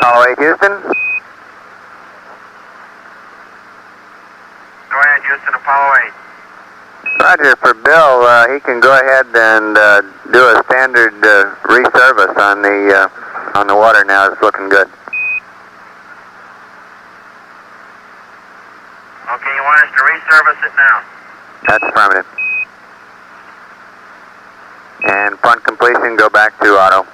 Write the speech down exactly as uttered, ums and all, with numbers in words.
Apollo eight, Houston. Go ahead, Houston, Apollo eight. Roger, for Bill, uh, he can go ahead and uh, do a standard uh, resurface on the uh, on the water now. It's looking good. Okay, you want us to resurface it now? That's affirmative. And front completion, go back to auto.